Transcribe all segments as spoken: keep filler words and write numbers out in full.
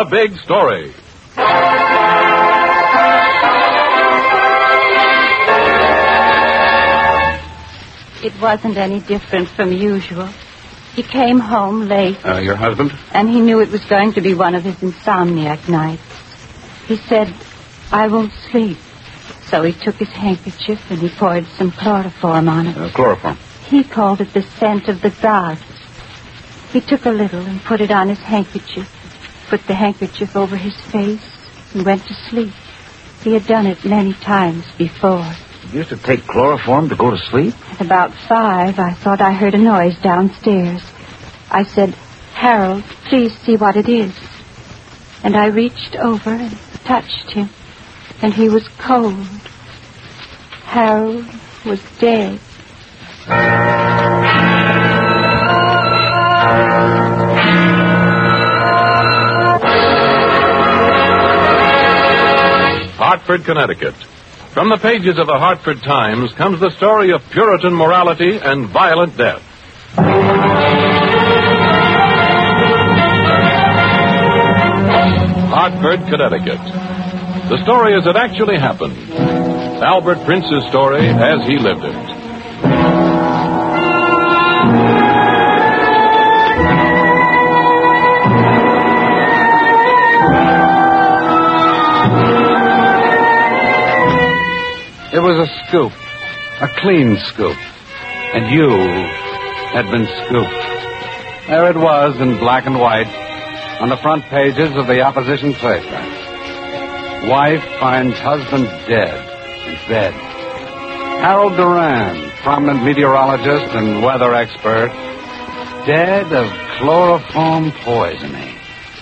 The Big Story. It wasn't any different from usual. He came home late. Uh, your husband? And he knew it was going to be one of his insomniac nights. He said, I won't sleep. So he took his handkerchief and he poured some chloroform on it. Uh, chloroform. He called it the scent of the gods. He took a little and put it on his handkerchief, put the handkerchief over his face, and went to sleep. He had done it many times before. You used to take chloroform to go to sleep? At about five, I thought I heard a noise downstairs. I said, Harold, please see what it is. And I reached over and touched him, and he was cold. Harold was dead. Hartford, Connecticut. From the pages of the Hartford Times comes the story of Puritan morality and violent death. Hartford, Connecticut. The story as it actually happened. Albert Prince's story as he lived it. It was a scoop, a clean scoop, and you had been scooped. There it was in black and white on the front pages of the opposition paper. Wife finds husband dead in bed. Harold Duran, prominent meteorologist and weather expert, dead of chloroform poisoning.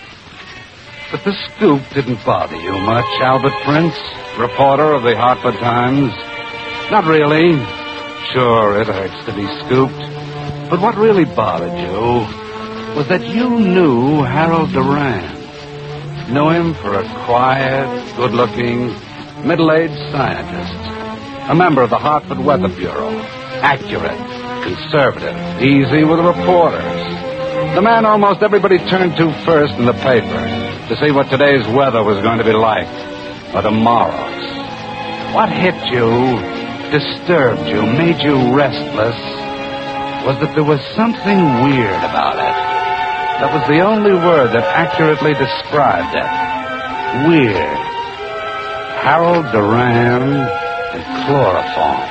But the scoop didn't bother you much, Albert Prince, reporter of the Hartford Times. Not really. Sure, it hurts to be scooped. But what really bothered you was that you knew Harold Duran. Knew him for a quiet, good-looking, middle-aged scientist. A member of the Hartford Weather Bureau. Accurate, conservative, easy with reporters. The man almost everybody turned to first in the paper to see what today's weather was going to be like, or tomorrow's. What hit you, disturbed you, made you restless, was that there was something weird about it. That was the only word that accurately described it. Weird. Harold Duran and chloroform.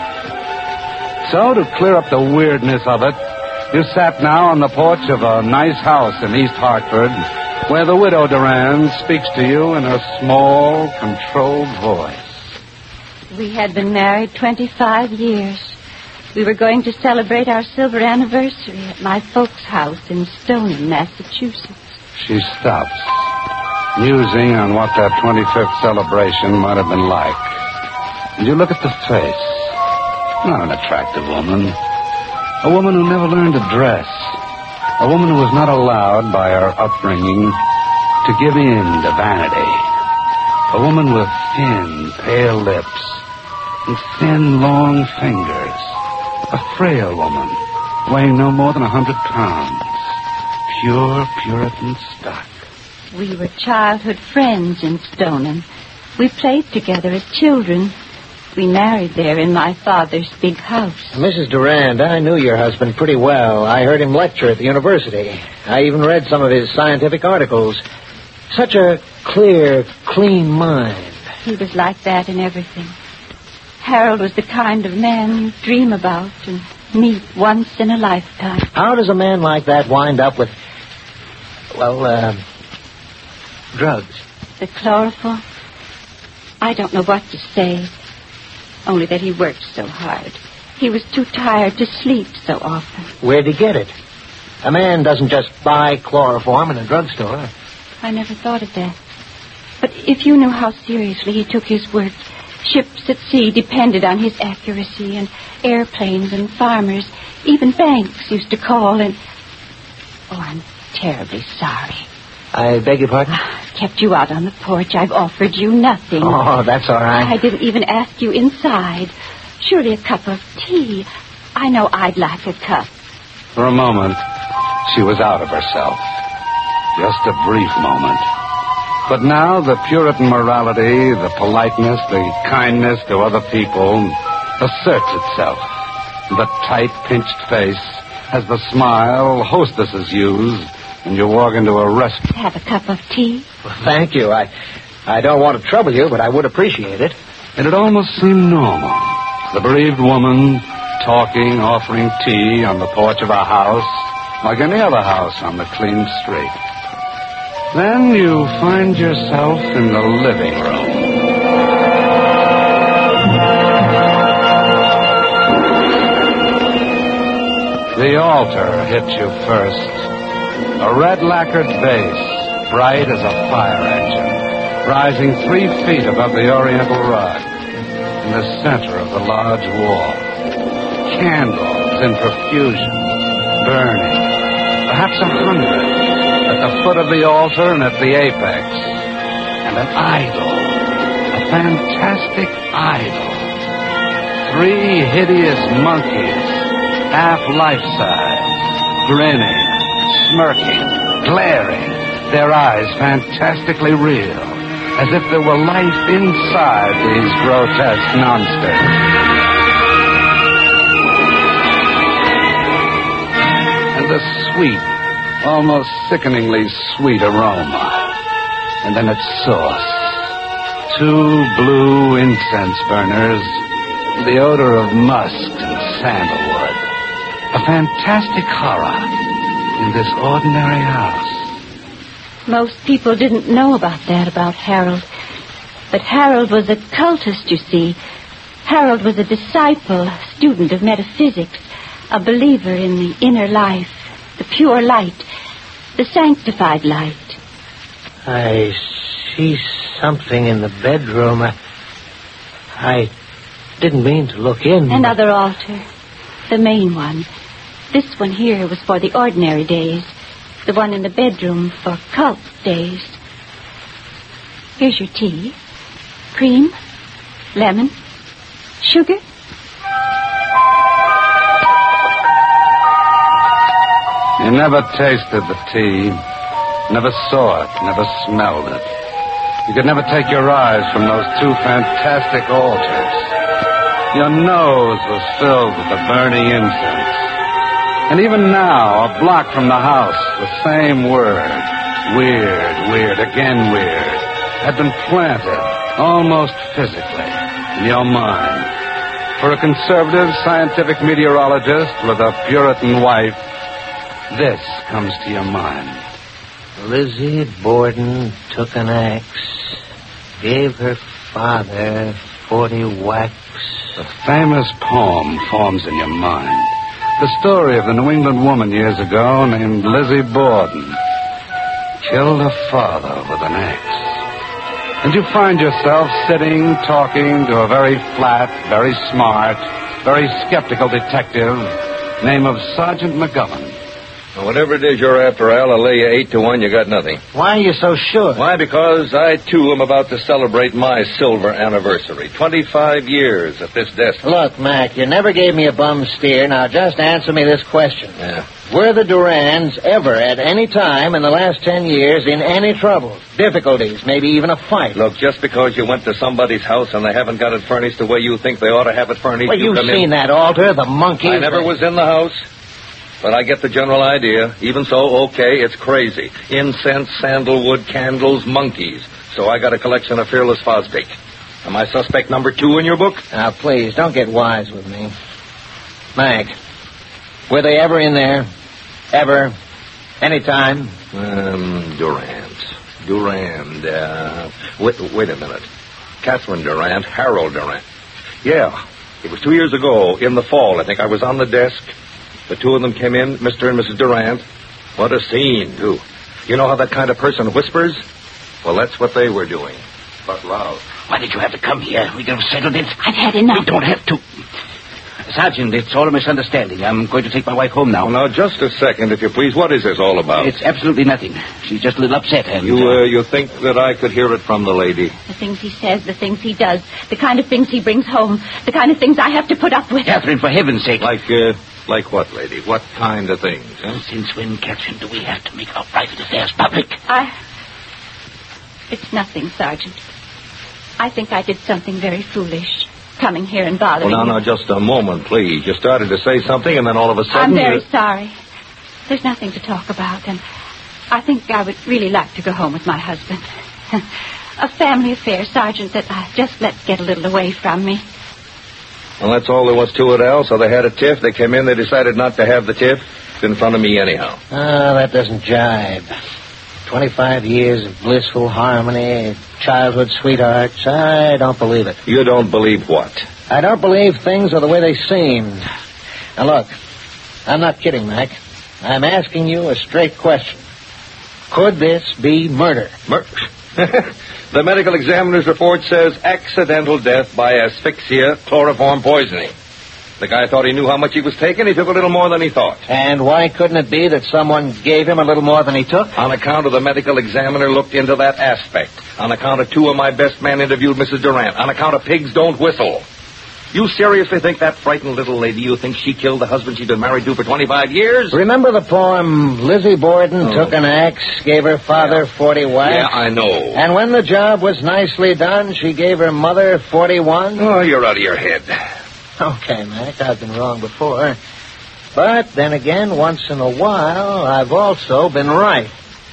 So, to clear up the weirdness of it, you sat now on the porch of a nice house in East Hartford, where the widow Duran speaks to you in her small, controlled voice. We had been married twenty-five years. We were going to celebrate our silver anniversary at my folks' house in Stoneham, Massachusetts. She stops, musing on what that twenty-fifth celebration might have been like. And you look at the face. Not an attractive woman. A woman who never learned to dress. A woman who was not allowed by her upbringing to give in to vanity. A woman with thin, pale lips and thin, long fingers. A frail woman weighing no more than a hundred pounds. Pure Puritan stock. We were childhood friends in Stoneham. We played together as children. We married there in my father's big house. Missus Durand, I knew your husband pretty well. I heard him lecture at the university. I even read some of his scientific articles. Such a clear, clean mind. He was like that in everything. Harold was the kind of man you dream about and meet once in a lifetime. How does a man like that wind up with, well, uh, drugs? The chloroform? I don't know what to say. Only that he worked so hard. He was too tired to sleep so often. Where'd he get it? A man doesn't just buy chloroform in a drugstore. I never thought of that. But if you knew how seriously he took his work, ships at sea depended on his accuracy, and airplanes and farmers, even banks used to call and... Oh, I'm terribly sorry. I beg your pardon? I've kept you out on the porch. I've offered you nothing. Oh, that's all right. I didn't even ask you inside. Surely a cup of tea. I know I'd like a cup. For a moment, she was out of herself. Just a brief moment. But now the Puritan morality, the politeness, the kindness to other people asserts itself. The tight, pinched face has the smile hostesses use when you walk into a restaurant. Have a cup of tea? Well, thank you. I, I don't want to trouble you, but I would appreciate it. And it almost seemed normal. The bereaved woman talking, offering tea on the porch of a house, like any other house on the clean street. Then you find yourself in the living room. The altar hits you first. A red lacquered base, bright as a fire engine, rising three feet above the oriental rug, in the center of the large wall. Candles in profusion, burning, perhaps a hundred, at the foot of the altar and at the apex. And an idol, a fantastic idol. Three hideous monkeys, half life-size, grinning, smirking, glaring, their eyes fantastically real, as if there were life inside these grotesque monsters. And the sweet, almost sickeningly sweet aroma. And then its source. Two blue incense burners, the odor of musk and sandalwood. A fantastic horror in this ordinary house. Most people didn't know about that about Harold. But Harold was a cultist, you see. Harold was a disciple, a student of metaphysics, a believer in the inner life, the pure light, the sanctified light. I see something in the bedroom. I, I didn't mean to look in. Another altar. The main one. This one here was for the ordinary days. The one in the bedroom for cult days. Here's your tea. Cream. Lemon. Sugar. You never tasted the tea, never saw it, never smelled it. You could never take your eyes from those two fantastic altars. Your nose was filled with the burning incense. And even now, a block from the house, the same word, weird, weird, again weird, had been planted, almost physically, in your mind. For a conservative scientific meteorologist with a Puritan wife, this comes to your mind. Lizzie Borden took an axe, gave her father forty whacks. The famous poem forms in your mind. The story of the New England woman years ago named Lizzie Borden. Killed her father with an axe. And you find yourself sitting, talking to a very flat, very smart, very skeptical detective, name of Sergeant McGovern. Well, whatever it is you're after, Al, I'll lay you eight to one you got nothing. Why are you so sure? Why? Because I, too, am about to celebrate my silver anniversary. Twenty-five years at this desk. Look, Mac, you never gave me a bum steer. Now just answer me this question. Yeah. Were the Durans ever, at any time in the last ten years, in any trouble, difficulties, maybe even a fight? Look, just because you went to somebody's house and they haven't got it furnished the way you think they ought to have it furnished... Well, you you've come seen in. that altar, the monkeys... I never was in the house. But I get the general idea. Even so, okay, it's crazy. Incense, sandalwood, candles, monkeys. So I got a collection of Fearless Fosdick. Am I suspect number two in your book? Now, please, don't get wise with me. Mac, were they ever in there? Ever? Anytime? Um, Durant. Durand. Uh, wait, wait a minute. Catherine Durant, Harold Durant. Yeah, it was two years ago, in the fall, I think. I was on the desk. The two of them came in, Mister and Missus Durant. What a scene, too. You know how that kind of person whispers? Well, that's what they were doing, but loud. Why did you have to come here? We could have settled it. I've had enough. We don't have to. Sergeant, it's all a misunderstanding. I'm going to take my wife home now. Well, now, just a second, if you please. What is this all about? It's absolutely nothing. She's just a little upset. And, You, uh, you think that I could hear it from the lady? The things he says, the things he does, the kind of things he brings home, the kind of things I have to put up with. Catherine, for heaven's sake. Like, uh, like what, lady? What kind of things, huh? Since when, Catherine, do we have to make our private affairs public? I... It's nothing, Sergeant. I think I did something very foolish, coming here and bothering Well, now, you. now, just a moment, please. You started to say something, and then all of a sudden... I'm very you... sorry. There's nothing to talk about, and I think I would really like to go home with my husband. A family affair, Sergeant, that I just let get a little away from me. Well, that's all there was to it, Al. So they had a tiff. They came in. They decided not to have the tiff. It's in front of me anyhow. Ah, that doesn't jibe. Twenty-five years of blissful harmony, childhood sweethearts. I don't believe it. You don't believe what? I don't believe things are the way they seem. Now, look, I'm not kidding, Mac. I'm asking you a straight question. Could this be murder? Mur- The medical examiner's report says accidental death by asphyxia, chloroform poisoning. The guy thought he knew how much he was taking. He took a little more than he thought. And why couldn't it be that someone gave him a little more than he took? On account of the medical examiner looked into that aspect. On account of two of my best men interviewed Missus Durant. On account of pigs don't whistle. You seriously think that frightened little lady, you think she killed the husband she'd been married to for twenty-five years? Remember the poem, Lizzie Borden Oh. took an axe, gave her father Yeah. forty wives? Yeah, I know. And when the job was nicely done, she gave her mother forty-one? Oh, you're out of your head. Okay, Mac, I've been wrong before. But then again, once in a while, I've also been right.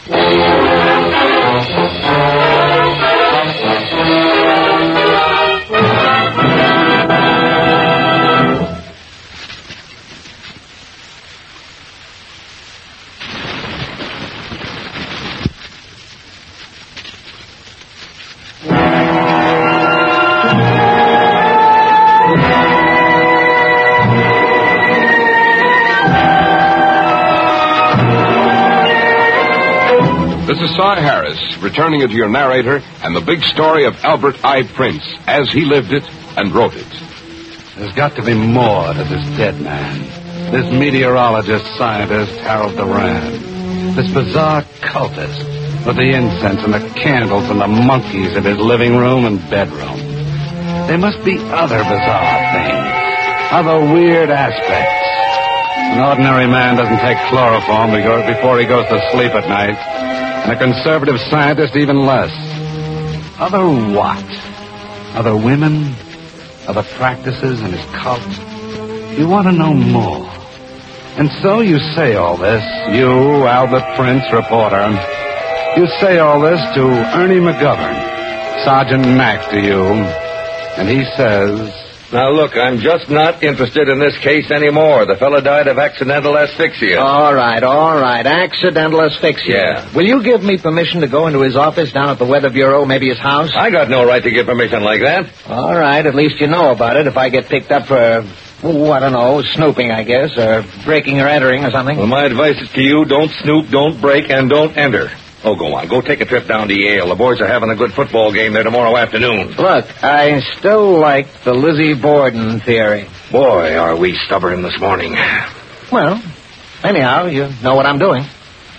This is Cy Harris, returning it to your narrator and the big story of Albert I. Prince, as he lived it and wrote it. There's got to be more to this dead man. This meteorologist, scientist, Harold Duran. This bizarre cultist with the incense and the candles and the monkeys in his living room and bedroom. There must be other bizarre things, other weird aspects. An ordinary man doesn't take chloroform before he goes to sleep at night, and a conservative scientist even less. Other what? Other women? Other practices in his cult? You want to know more. And so you say all this, you, Albert Prince, reporter. You say all this to Ernie McGovern, Sergeant Mac to you, and he says... Now, look, I'm just not interested in this case anymore. The fellow died of accidental asphyxia. All right, all right. Accidental asphyxia. Yeah. Will you give me permission to go into his office down at the Weather Bureau, maybe his house? I got no right to give permission like that. All right, at least you know about it if I get picked up for, oh, I don't know, snooping, I guess, or breaking or entering or something. Well, my advice is to you, don't snoop, don't break, and don't enter. Oh, go on. Go take a trip down to Yale. The boys are having a good football game there tomorrow afternoon. Look, I still like the Lizzie Borden theory. Boy, are we stubborn this morning. Well, anyhow, you know what I'm doing.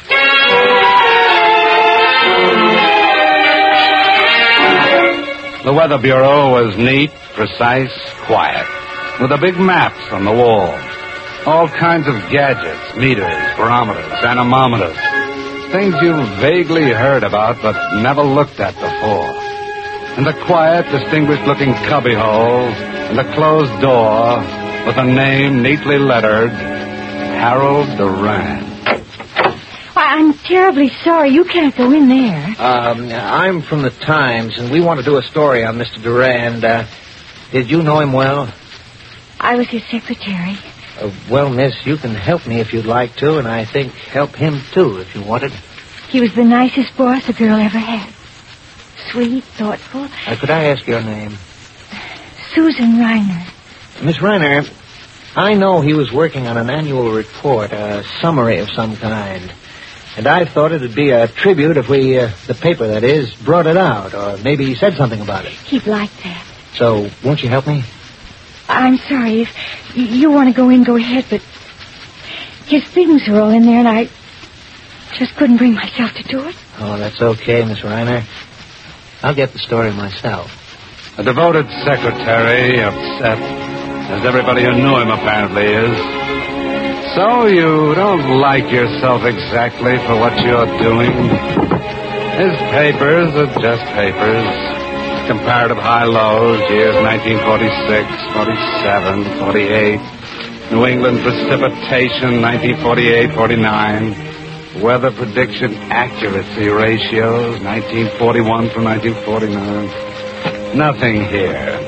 The Weather Bureau was neat, precise, quiet, with the big maps on the wall. All kinds of gadgets, meters, barometers, anemometers. Things you've vaguely heard about but never looked at before. And the quiet, distinguished-looking cubbyhole and the closed door with a name neatly lettered, Harold Duran. Why, I'm terribly sorry. You can't go in there. Um, I'm from the Times, and we want to do a story on Mister Durand. Uh, did you know him well? I was his secretary. Uh, well, miss, you can help me if you'd like to, and I think help him, too, if you wanted. He was the nicest boss a girl ever had. Sweet, thoughtful. Uh, could I ask your name? Susan Reiner. Miss Reiner, I know he was working on an annual report, a summary of some kind. And I thought it'd be a tribute if we, uh, the paper, that is, brought it out, or maybe he said something about it. He'd like that. So, won't you help me? I'm sorry. If y- you want to go in, go ahead, but his things are all in there, and I just couldn't bring myself to do it. Oh, that's okay, Miss Reiner. I'll get the story myself. A devoted secretary, upset, as everybody who knew him apparently is. So you don't like yourself exactly for what you're doing? His papers are just papers. Comparative high-lows, years nineteen forty-six, forty-seven, forty-eight. New England precipitation, nineteen forty-eight, forty-nine. Weather prediction accuracy ratios, nineteen forty-one through nineteen forty-nine. Nothing here.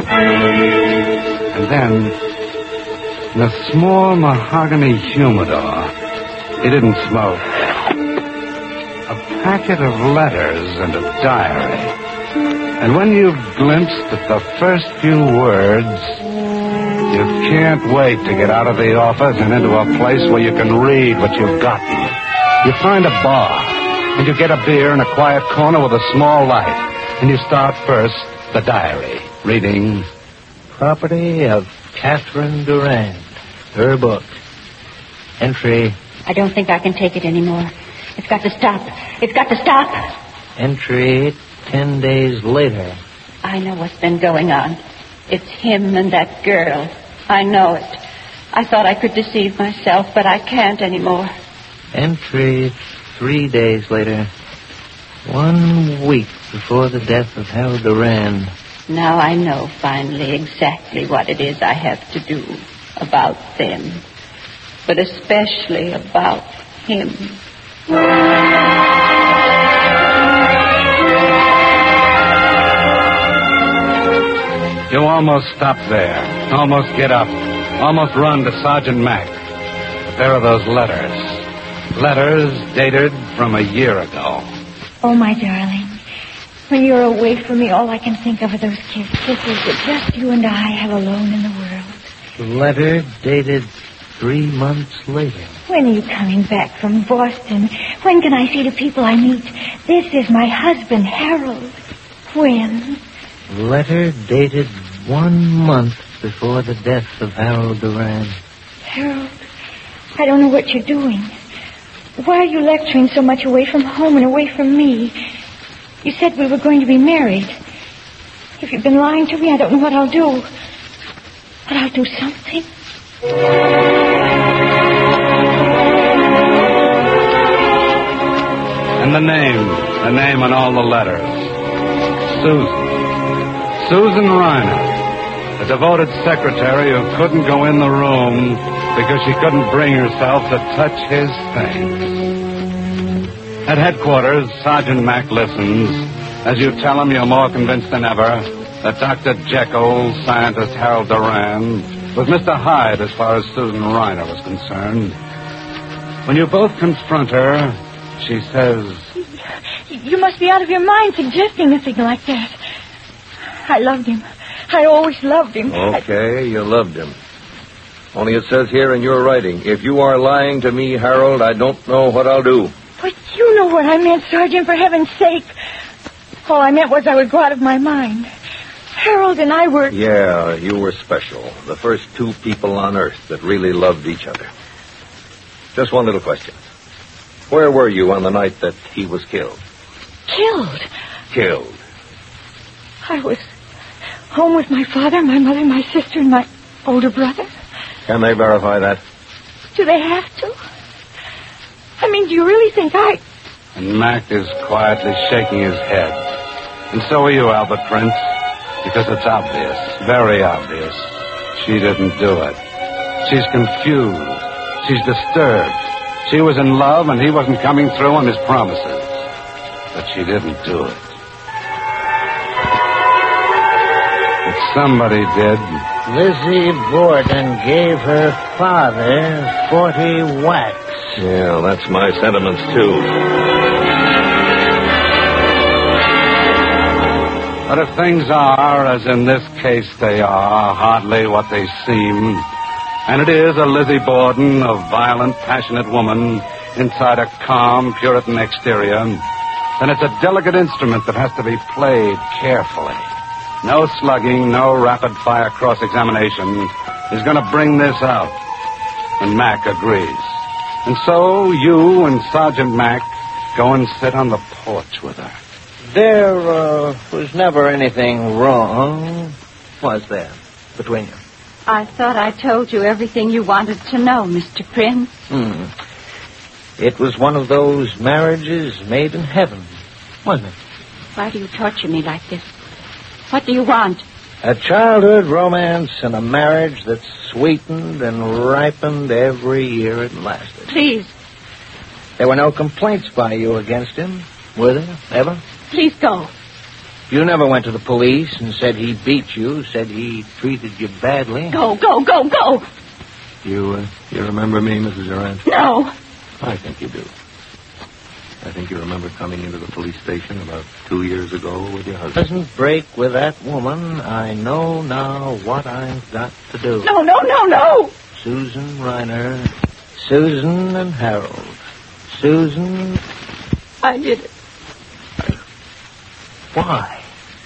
And then, in a small mahogany humidor, he didn't smoke. A packet of letters and a diary. And when you've glimpsed at the first few words, you can't wait to get out of the office and into a place where you can read what you've gotten. You find a bar, and you get a beer in a quiet corner with a small light. And you start first the diary, reading... Property of Catherine Durand. Her book. Entry... I don't think I can take it anymore. It's got to stop. It's got to stop. Entry ten days later. I know what's been going on. It's him and that girl. I know it. I thought I could deceive myself, but I can't anymore. Entry three days later. One week before the death of Harold Durand. Now I know finally exactly what it is I have to do about them. But especially about him. You almost stop there. Almost get up. Almost run to Sergeant Mack. But there are those letters. Letters dated from a year ago. Oh, my darling. When you're away from me, all I can think of are those kiss kisses that just you and I have alone in the world. Letter dated three months later. When are you coming back from Boston? When can I see the people I meet? This is my husband, Harold. When? Letter dated one month before the death of Harold Durand. Harold, I don't know what you're doing. Why are you lecturing so much away from home and away from me? You said we were going to be married. If you've been lying to me, I don't know what I'll do. But I'll do something. And the name, the name on all the letters. Susan. Susan Reiner, the devoted secretary who couldn't go in the room because she couldn't bring herself to touch his things. At headquarters, Sergeant Mack listens. As you tell him, you're more convinced than ever that Doctor Jekyll, scientist Harold Durand, was Mister Hyde as far as Susan Reiner was concerned. When you both confront her, she says... You must be out of your mind suggesting a thing like that. I loved him. I always loved him. Okay, I... you loved him. Only it says here in your writing, if you are lying to me, Harold, I don't know what I'll do. But you know what I meant, Sergeant, for heaven's sake. All I meant was I would go out of my mind. Harold and I were... Yeah, you were special. The first two people on Earth that really loved each other. Just one little question. Where were you on the night that he was killed? Killed? Killed. I was home with my father, my mother, my sister, and my older brother. Can they verify that? Do they have to? I mean, do you really think I... And Mac is quietly shaking his head. And so are you, Albert Prince. Because it's obvious, very obvious. She didn't do it. She's confused. She's disturbed. She was in love and he wasn't coming through on his promises. But she didn't do it. But somebody did. Lizzie Borden gave her father forty whacks. Yeah, that's my sentiments, too. But if things are, as in this case they are, hardly what they seem, and it is a Lizzie Borden, a violent, passionate woman, inside a calm, Puritan exterior, then it's a delicate instrument that has to be played carefully. No slugging, no rapid-fire cross-examination is going to bring this out. And Mac agrees. And so you and Sergeant Mac go and sit on the porch with her. There uh, was never anything wrong, was there, between you? I thought I told you everything you wanted to know, Mister Prince. Hmm. It was one of those marriages made in heaven. wasn't it? Why do you torture me like this? What do you want? A childhood romance and a marriage that's sweetened and ripened every year it lasted. Please. There were no complaints by you against him, were there, ever? Please go. You never went to the police and said he beat you, said he treated you badly. Go, go, go, go. You, uh, you remember me, Missus Durant? No. I think you do. I think you remember coming into the police station about two years ago with your husband. Doesn't break with that woman. I know now what I've got to do. No, no, no, no. Susan Reiner. Susan and Harold. Susan. I did it. Why?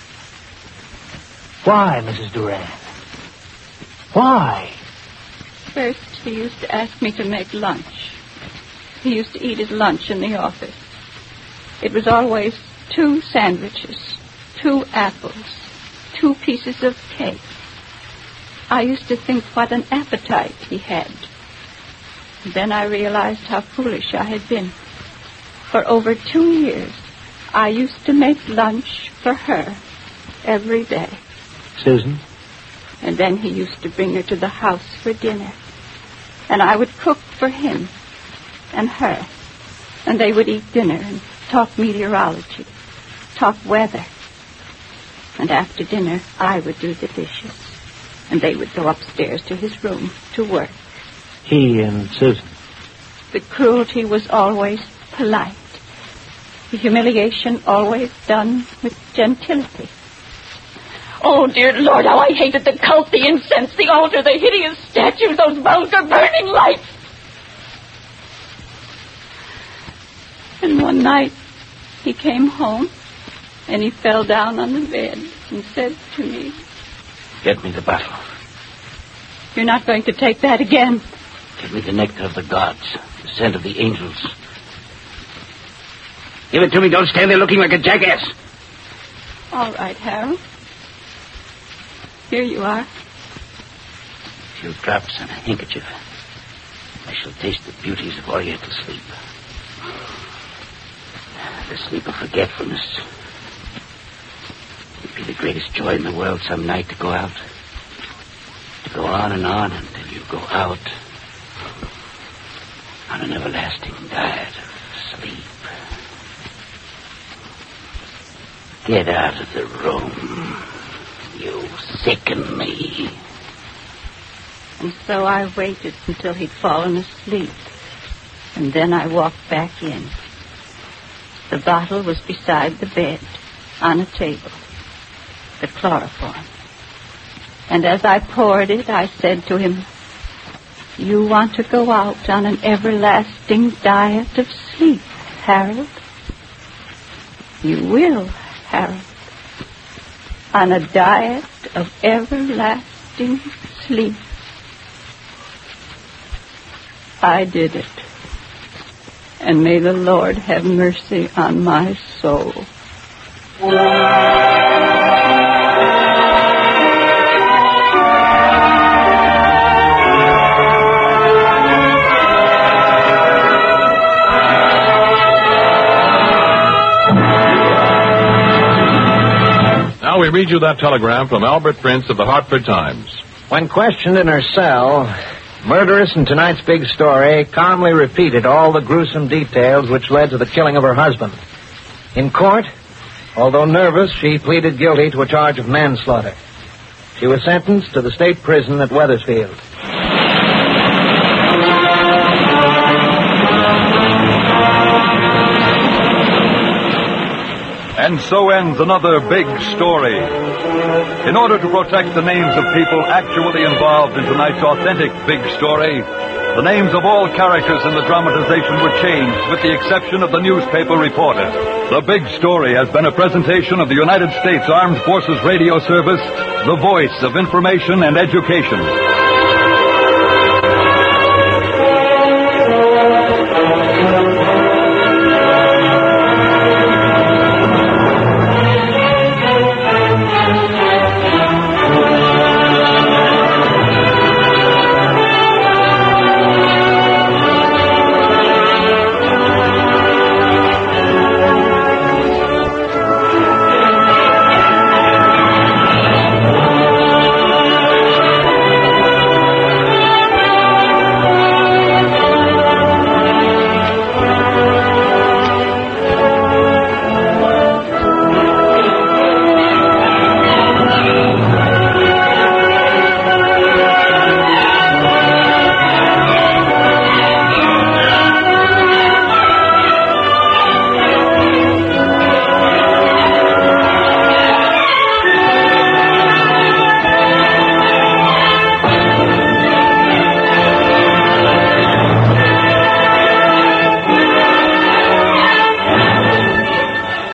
Why, Missus Durant? Why? First, he used to ask me to make lunch. He used to eat his lunch in the office. It was always two sandwiches, two apples, two pieces of cake. I used to think what an appetite he had. Then I realized how foolish I had been. For over two years, I used to make lunch for her every day. Susan? And then he used to bring her to the house for dinner. And I would cook for him and her. And they would eat dinner and talk meteorology, talk weather. And after dinner, I would do the dishes. And they would go upstairs to his room to work. He and Susan? The cruelty was always polite. The humiliation always done with gentility. Oh, dear Lord, how I hated the cult, the incense, the altar, the hideous statues, those vulgar burning lights. And one night, he came home, and he fell down on the bed and said to me, Get me the bottle. You're not going to take that again. Give me the nectar of the gods, the scent of the angels. Give it to me. Don't stand there looking like a jackass. All right, Harold. Here you are. A few drops and a handkerchief. I shall taste the beauties of Oriental sleep. The sleep of forgetfulness. It would be the greatest joy in the world some night to go out. To go on and on until you go out on an everlasting diet of sleep. Get out of the room. You sicken me. And so I waited until he'd fallen asleep. And then I walked back in. The bottle was beside the bed, on a table. The chloroform. And as I poured it, I said to him, You want to go out on an everlasting diet of sleep, Harold? You will, Harold. On a diet of everlasting sleep. I did it. And may the Lord have mercy on my soul. Now we read you that telegram from Albert Prince of the Hartford Times. When questioned in her cell, murderess in tonight's big story calmly repeated all the gruesome details which led to the killing of her husband. In court, although nervous, she pleaded guilty to a charge of manslaughter. She was sentenced to the state prison at Wethersfield. And so ends another big story. In order to protect the names of people actually involved in tonight's authentic big story, the names of all characters in the dramatization were changed, with the exception of the newspaper reporter. The Big Story has been a presentation of the United States Armed Forces Radio Service, the voice of information and education.